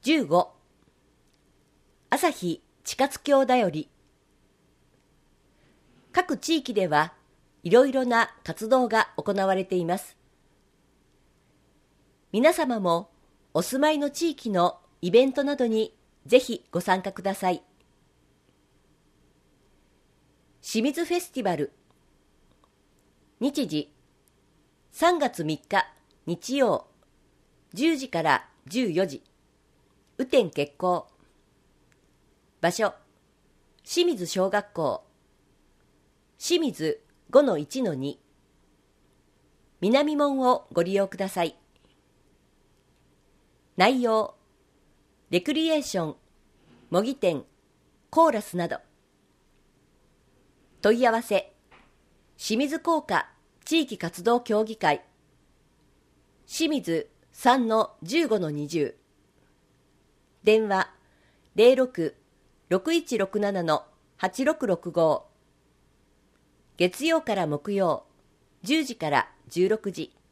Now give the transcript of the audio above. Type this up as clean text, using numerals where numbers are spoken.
15朝日地活協だより。各地域ではいろいろな活動が行われています。皆様もお住まいの地域のイベントなどにぜひご参加ください。清水フェスティバル。日時3月3日日曜10時から14時。雨天決行。場所清水小学校清水 5-1-2 南門をご利用ください。内容レクリエーション、模擬店、コーラスなど。問い合わせ清水工科地域活動協議会清水 3-15-20 電話06-6167-8665月曜から木曜10時から16時。